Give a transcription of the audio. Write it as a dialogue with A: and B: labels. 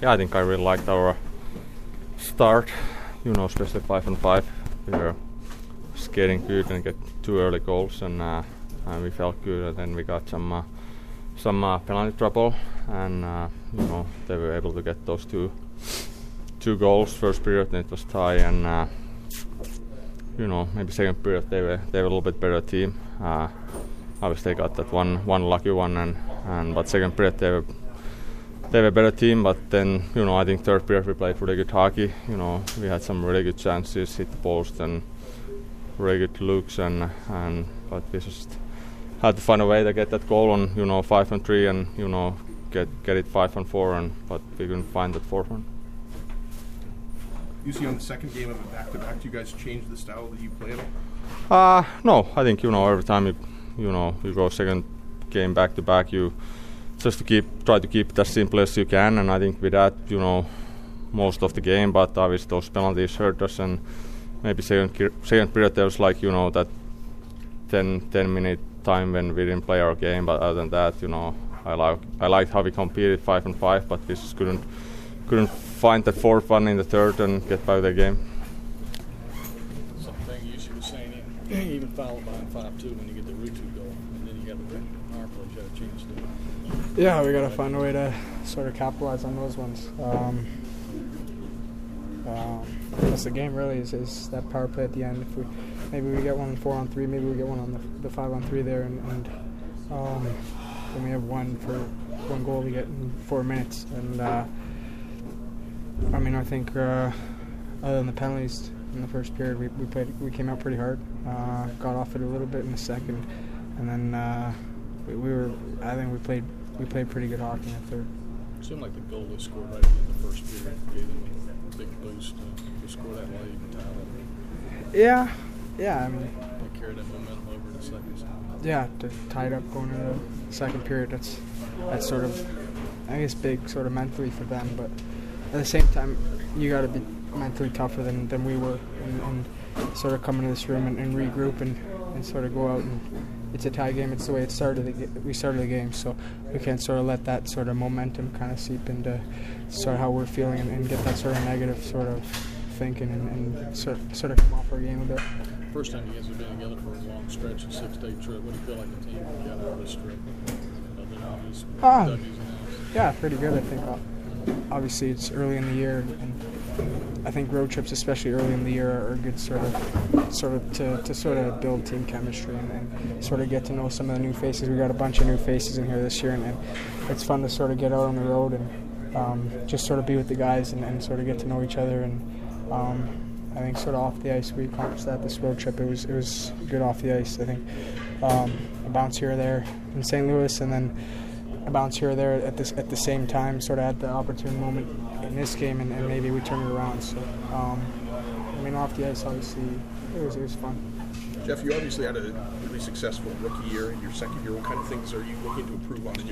A: I think I really liked our start. Especially 5-on-5. We were skating good and get 2 early goals, and we felt good. And then we got some penalty trouble, and they were able to get those two goals first period, and it was tie. And maybe second period they were a little bit better team. Obviously, they got that one lucky one, but second period they were a better team. But then I think third period we played really good hockey. We had some really good chances, hit the post, and really good looks, but we just had to find a way to get that goal on 5-on-3 and get it 5-on-4, but we couldn't find that fourth one.
B: You see on the second game of a back-to-back, do you guys change the style that you play at all?
A: No, I think every time you go second game back-to-back, you just try to keep it as simple as you can, and I think with that most of the game, but obviously those penalties hurt us, and maybe second period there was that 10-minute time when we didn't play our game, but other than that, I liked how we competed 5-on-5, but we just couldn't find that fourth one in the third and get by the game.
C: Something you was saying, even fouled behind 5-2 when you get the Ruutu goal, and then you got the power play, you got a chance to.
D: Yeah, we got to find a way to sort of capitalize on those ones. That's the game really is that power play at the end. If we get one on 4-on-3, maybe we get one on the 5-on-3 there, and then we have one for one goal we get in 4 minutes. And I think other than the penalties in the first period, we came out pretty hard. Got off it a little bit in the second, and then I think we played pretty good hockey in the third.
C: It seemed like the goal they scored right in the first period gave them a big boost to score that late and tie it.
D: Yeah.
C: They carried that momentum over the second.
D: Yeah, to tie it up going into the second period. That's sort of, I guess, big sort of mentally for them. But at the same time, you got to be mentally tougher than we were, and sort of come into this room and regroup and sort of go out, and it's a tie game. It's the way it started. We started the game, so we can't sort of let that sort of momentum kind of seep into sort of how we're feeling and get that sort of negative sort of thinking and sort of come off our game a bit.
C: First time you guys have been together for a long stretch, a 6-day trip. What do you feel like the team got out of this trip?
D: Yeah, pretty good, I think. Obviously, it's early in the year, and I think road trips, especially early in the year, are good sort of to build team chemistry and sort of get to know some of the new faces. We got a bunch of new faces in here this year, and it's fun to sort of get out on the road and just sort of be with the guys and sort of get to know each other. And I think sort of off the ice, we accomplished that this road trip. It was good off the ice. I think a bounce here or there in St. Louis, and then a bounce here or there at the same time, sort of at the opportune moment in this game, and maybe we turn it around. So, off the ice, obviously, it was fun.
B: Jeff, you obviously had a really successful rookie year. In your second year, what kind of things are you looking to improve on in your